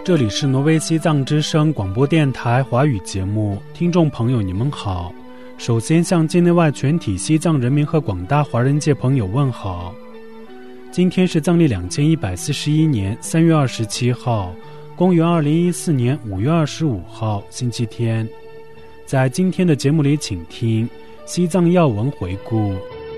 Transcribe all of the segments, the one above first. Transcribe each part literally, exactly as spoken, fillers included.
这里是挪威西藏之声广播电台华语节目，听众朋友你们好。首先向境内外全体西藏人民和广大华人界朋友问好。今天是藏历两千一百四十一年三月二十七号，公元二零一四年五月二十五号，星期天。在今天的节目里，请听西藏要闻回顾。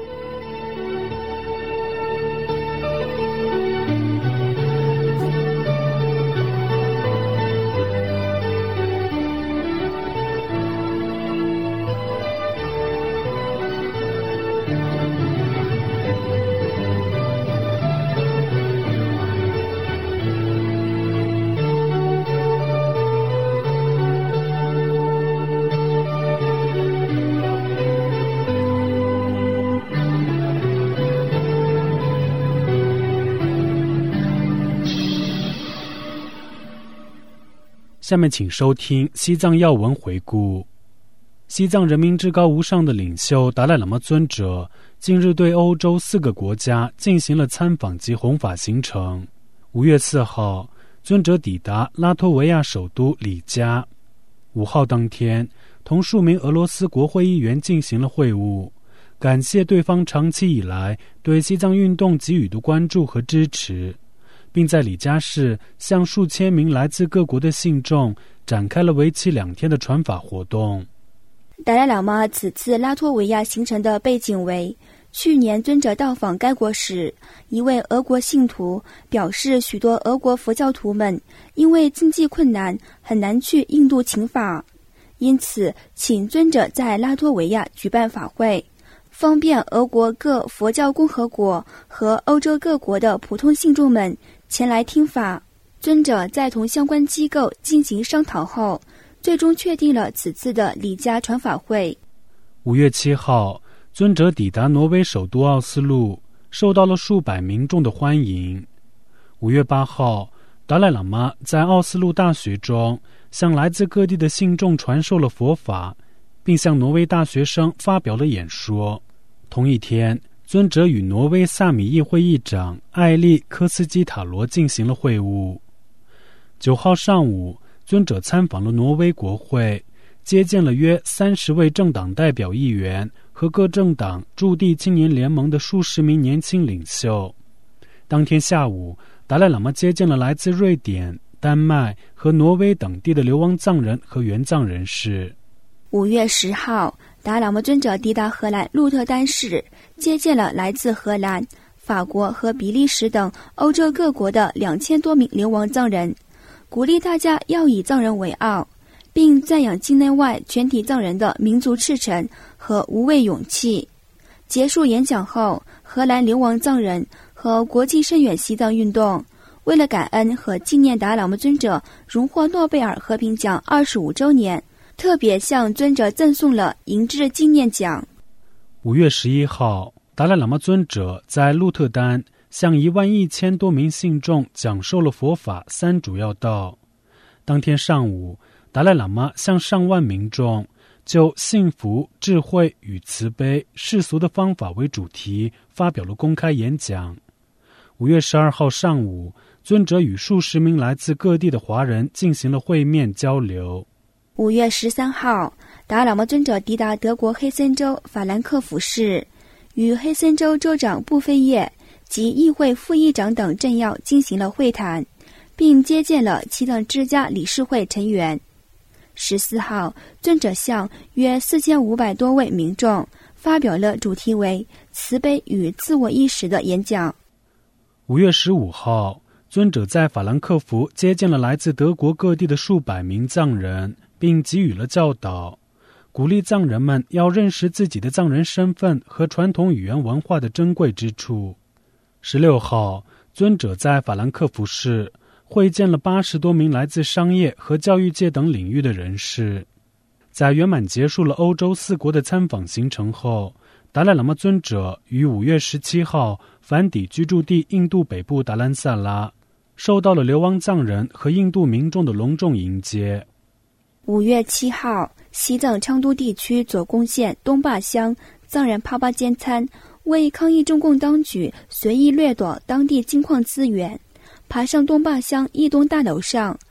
下面请收听西藏要闻回顾。西藏人民至高无上的领袖达赖喇嘛尊者近日对欧洲四个国家进行了参访及弘法行程。五月四号，尊者抵达拉脱维亚首都里加。五号当天，同数名俄罗斯国会议员进行了会晤，感谢对方长期以来对西藏运动给予的关注和支持，并在里加市向数千名来自各国的信众展开了为期两天的传法活动。 达赖喇嘛此次拉脱维亚行程的背景为，去年尊者到访该国时，一位俄国信徒表示，许多俄国佛教徒们因为经济困难很难去印度请法，因此请尊者在拉脱维亚举办法会，方便俄国各佛教共和国和欧洲各国的普通信众们前来听法。尊者在同相关机构进行商讨后，最终确定了此次的里加传法会。 五月七号，尊者抵达挪威首都奥斯陆，受到了数百民众的欢迎。五月八号，达赖喇嘛在奥斯陆大学中向来自各地的信众传授了佛法，并向挪威大学生发表了演说。同一天，尊者与挪威萨米议会议长艾利科斯基塔罗进行了会晤。九号上午，尊者参访了挪威国会，接见了约三十位政党代表议员和各政党驻地青年联盟的数十名年轻领袖。当天下午，达赖喇嘛接见了来自瑞典、丹麦和挪威等地的流亡藏人和援藏人士。 五月十号，达赖喇嘛尊者抵达荷兰鹿特丹市，接见了来自荷兰、法国和比利时等欧洲各国的两千多名流亡藏人，鼓励大家要以藏人为傲，并赞扬境内外全体藏人的民族赤诚和无畏勇气。结束演讲后，荷兰流亡藏人和国际声援西藏运动为了感恩和纪念达赖喇嘛尊者荣获诺贝尔和平奖二十五周年，特别向尊者赠送了银质纪念奖。 五月十一号，达赖喇嘛尊者在鹿特丹向一万一千多名信众讲授了佛法三主要道。当天上午，达赖喇嘛向上万民众就幸福、智慧与慈悲世俗的方法为主题发表了公开演讲。五月十二号上午，尊者与数十名来自各地的华人进行了会面交流。 五月十三号，达赖喇嘛尊者抵达德国黑森州法兰克福市，与黑森州州长布菲耶及议会副议长等政要进行了会谈，并接见了西藏之家理事会成员。十四号，尊者向约四千五百多位民众发表了主题为慈悲与自我意识的演讲。 五月十五号，尊者在法兰克福接见了来自德国各地的数百名藏人，并给予了教导，鼓励藏人们要认识自己的藏人身份和传统语言文化的珍贵之处。十六号，尊者在法兰克福市会见了八十多名来自商业和教育界等领域的人士。在圆满结束了欧洲四国的参访行程后，达赖喇嘛尊者于五月十七号返抵居住地印度北部达兰萨拉，受到了流亡藏人和印度民众的隆重迎接。 五月七号，西藏昌都地区左贡县东坝乡藏人帕巴坚参为抗议中共当局随意掠夺当地金矿资源，爬上东坝乡一栋大楼上，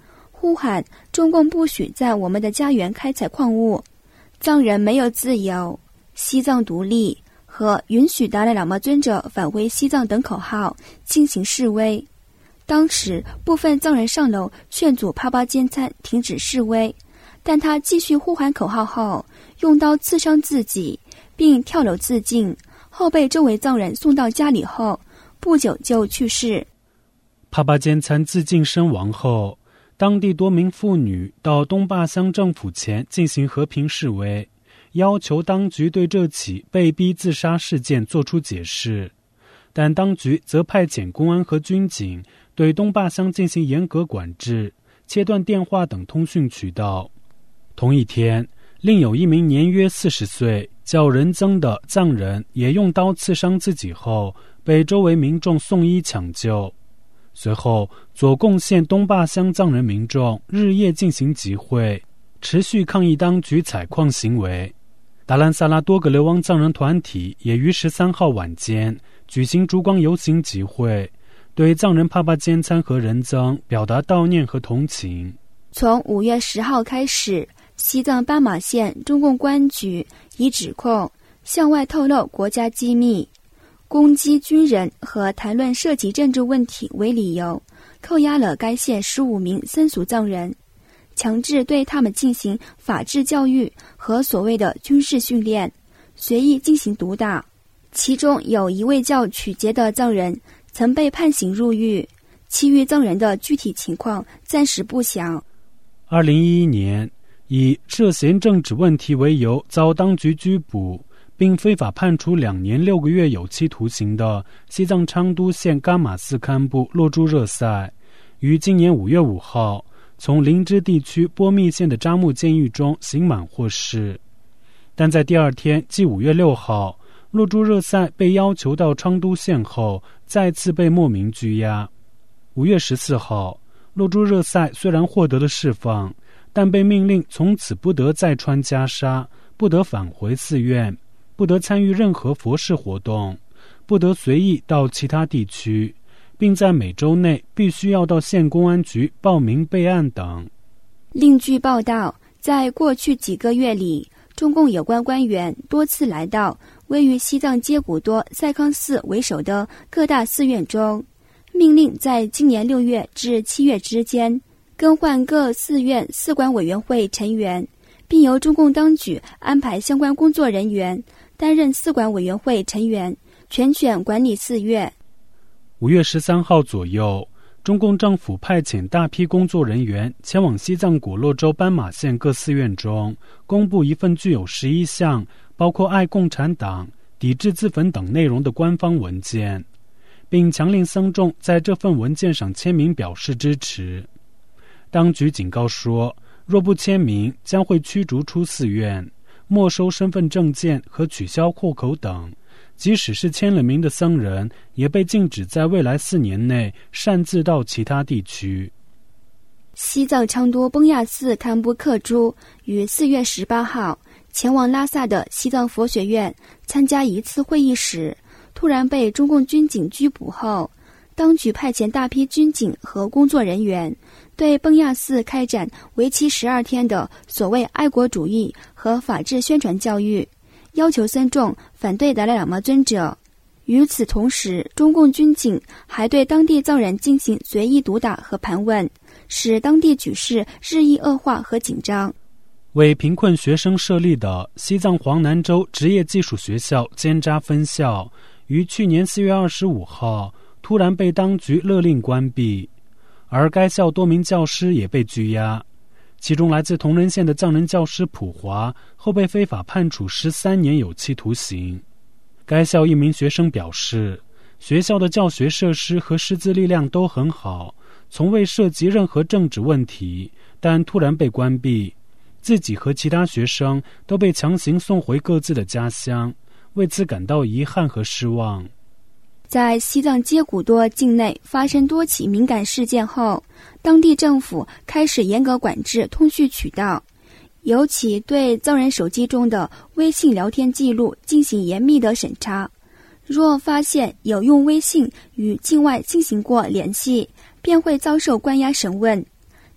呼喊中共不许在我们的家园开采矿物，藏人没有自由，西藏独立和允许达赖喇嘛尊者返回西藏等口号进行示威。当时部分藏人上楼劝阻帕巴坚参停止示威，但他继续呼喊口号后用刀刺伤自己，并跳楼自尽，后被周围藏人送到家里后不久就去世。 帕巴坚参自尽身亡后，当地多名妇女到东坝乡政府前进行和平示威，要求当局对这起被逼自杀事件作出解释，但当局则派遣公安和军警对东坝乡进行严格管制，切断电话等通讯渠道。同一天，另有一名年约四十岁叫仁增的藏人也用刀刺伤自己后，被周围民众送医抢救。随后，左贡县东坝乡藏人民众日夜进行集会，持续抗议当局采矿行为。达兰萨拉多个流亡藏人团体也于十三号晚间举行烛光游行集会，对藏人帕巴坚参和仁增表达悼念和同情。 从五月十号开始，西藏斑马县中共公安局以指控向外透露国家机密、攻击军人和谈论涉及政治问题为理由，扣押了该县十五名僧俗藏人，强制对他们进行法治教育和所谓的军事训练，随意进行毒打。其中有一位叫曲杰的藏人曾被判刑入狱，其余藏人的具体情况暂时不详。 二零一一年，以涉嫌政治问题为由遭当局拘捕并非法判处两年六个月有期徒刑的西藏昌都县噶玛寺堪布洛珠热塞，于今年五月五号从林芝地区波密县的扎木监狱中刑满获释。但在第二天，即五月六号，洛珠热塞被要求到昌都县后，再次被莫名拘押。五月十四号，洛珠热塞虽然获得了释放，但被命令从此不得再穿袈裟，不得返回寺院，不得参与任何佛事活动，不得随意到其他地区，并在每周内必须要到县公安局报名备案等。 另据报道，在过去几个月里，中共有关官员多次来到位于西藏接骨多赛康寺为首的各大寺院中，命令在今年六月至七月之间更换各寺院寺管委员会成员，并由中共当局安排相关工作人员担任寺管委员会成员，全权管理寺院。 五月十三号左右，中共政府派遣大批工作人员前往西藏果洛州斑马县各寺院中，公布一份具有十一项包括爱共产党、抵制自焚等内容的官方文件，并强令僧众在这份文件上签名表示支持。当局警告说，若不签名，将会驱逐出寺院，没收身份证件和取消户口等。即使是签了名的僧人，也被禁止在未来四年内擅自到其他地区。 西藏昌都崩亚寺堪布克珠于四月十八号前往拉萨的西藏佛学院参加一次会议时，突然被中共军警拘捕后，当局派遣大批军警和工作人员对崩亚寺开展为期十二天的所谓爱国主义和法治宣传教育，要求僧众反对达赖喇嘛尊者。与此同时，中共军警还对当地藏人进行随意毒打和盘问，使当地局势日益恶化和紧张。 为贫困学生设立的西藏黄南州职业技术学校尖扎分校于去年四月二十五号突然被当局勒令关闭，而该校多名教师也被拘押。其中来自同仁县的藏人教师普华后被非法判处十三年有期徒刑。该校一名学生表示，学校的教学设施和师资力量都很好，从未涉及任何政治问题，但突然被关闭，自己和其他学生都被强行送回各自的家乡，为此感到遗憾和失望。 在西藏接骨多境内发生多起敏感事件后，当地政府开始严格管制通讯渠道，尤其对藏人手机中的微信聊天记录进行严密的审查。若发现有用微信与境外进行过联系，便会遭受关押审问。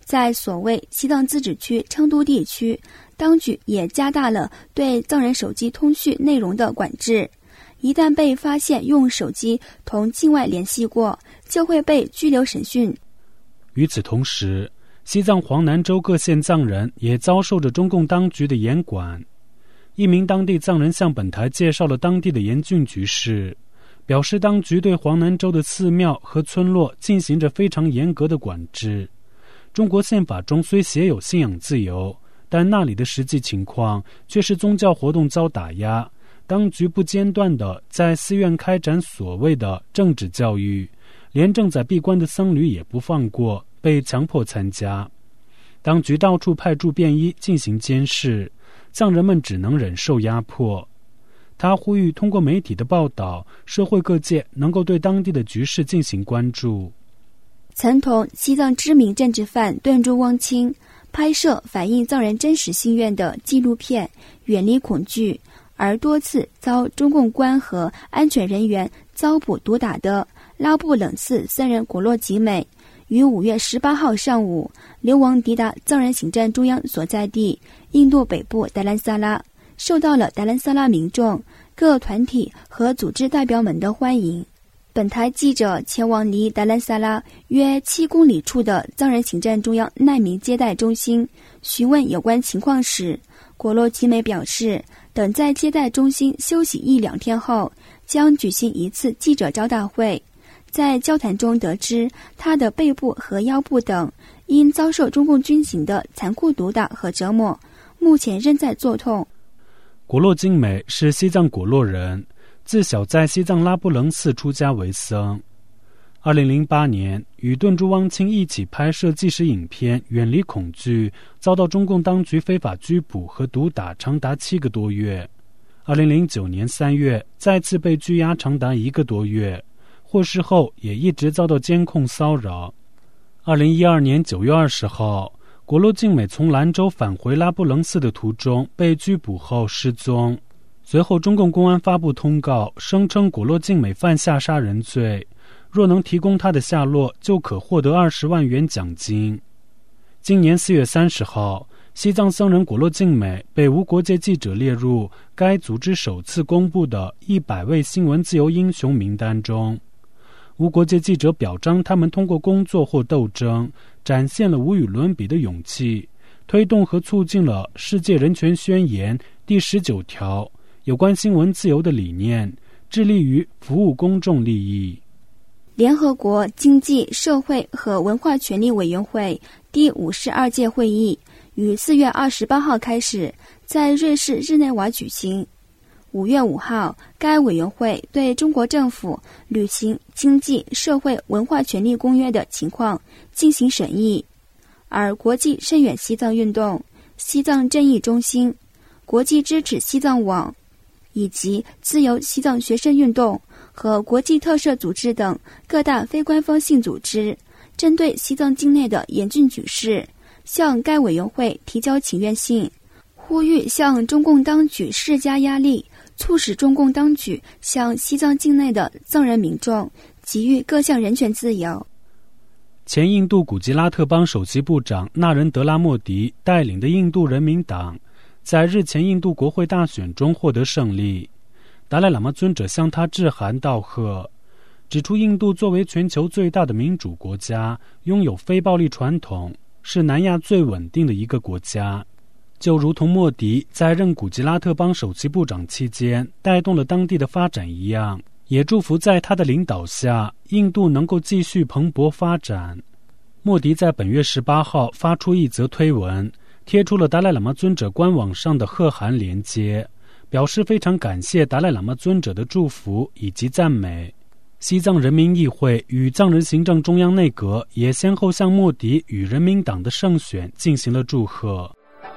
在所谓西藏自治区成都地区，当局也加大了对藏人手机通讯内容的管制，一旦被发现用手机同境外联系过，就会被拘留审讯。 与此同时，西藏黄南州各县藏人也遭受着中共当局的严管。一名当地藏人向本台介绍了当地的严峻局势，表示当局对黄南州的寺庙和村落进行着非常严格的管制。中国宪法中虽写有信仰自由，但那里的实际情况却是宗教活动遭打压，当局不间断地在寺院开展所谓的政治教育，连正在闭关的僧侣也不放过，被强迫参加。当局到处派驻便衣进行监视，藏人们只能忍受压迫。他呼吁通过媒体的报道，社会各界能够对当地的局势进行关注。 曾同西藏知名政治犯敦珠汪清拍摄反映藏人真实心愿的纪录片《远离恐惧》，而多次遭中共官和安全人员遭捕毒打的拉布冷寺僧人果洛吉美，于五月十八号上午流亡抵达藏人行政中央所在地印度北部达兰萨拉，受到了达兰萨拉民众、各团体和组织代表们的欢迎。本台记者前往离达兰萨拉约七公里处的藏人行政中央难民接待中心询问有关情况时，果洛吉美表示，等在接待中心休息一两天后，将举行一次记者招待会。在交谈中得知，他的背部和腰部等因遭受中共军警的残酷毒打和折磨，目前仍在作痛。 果洛金美是西藏果洛人，自小在西藏拉布楞寺出家为僧。二零零八年，与敦珠汪清一起拍摄纪实影片《远离恐惧》，遭到中共当局非法拘捕和毒打长达七个多月。二零零九年三月，再次被拘押长达一个多月，获释后也一直遭到监控骚扰。二零一二年九月二十号，果洛静美从兰州返回拉布楞寺的途中被拘捕后失踪。随后中共公安发布通告，声称果洛静美犯下杀人罪，若能提供她的下落，就可获得二十万元奖金。今年四月三十号，西藏僧人果洛静美被无国界记者列入该组织首次公布的一百位新闻自由英雄名单中。无国界记者表彰他们通过工作或斗争，展现了无与伦比的勇气，推动和促进了世界人权宣言第十九条有关新闻自由的理念，致力于服务公众利益。 联合国经济社会和文化权利委员会第五十二届会议于四月二十八号开始在瑞士日内瓦举行。五月五号，该委员会对中国政府履行经济社会文化权利公约的情况进行审议，而国际深远西藏运动、西藏正义中心、国际支持西藏网以及自由西藏学生运动和国际特赦组织等各大非官方性组织，针对西藏境内的严峻局势，向该委员会提交请愿信，呼吁向中共当局施加压力，促使中共当局向西藏境内的藏人民众给予各项人权自由。 前印度古吉拉特邦首席部长纳仁德拉莫迪带领的印度人民党在日前印度国会大选中获得胜利，达赖喇嘛尊者向他致函道贺，指出印度作为全球最大的民主国家，拥有非暴力传统，是南亚最稳定的一个国家。就如同莫迪在任古吉拉特邦首席部长期间带动了当地的发展一样，也祝福在他的领导下，印度能够继续蓬勃发展。莫迪在本月十八号发出一则推文，贴出了达赖喇嘛尊者官网上的贺函连接，表示非常感谢达赖喇嘛尊者的祝福以及赞美。西藏人民议会与藏人行政中央内阁也先后向莫迪与人民党的胜选进行了祝贺。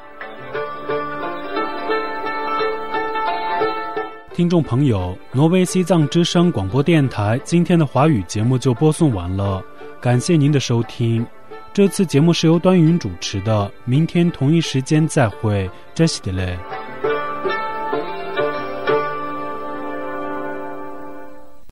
听众朋友，挪威西藏之声广播电台今天的华语节目就播送完了，感谢您的收听。这次节目是由端云主持的，明天同一时间再会，这是的嘞。